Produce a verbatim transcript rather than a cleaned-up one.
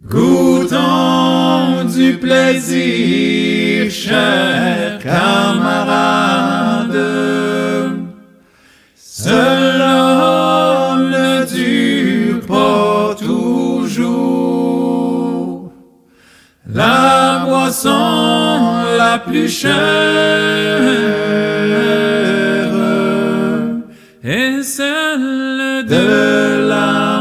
Goûtons du plaisir, chers camarades. Cela ne dure pas toujours. La boisson la plus chère est celle de la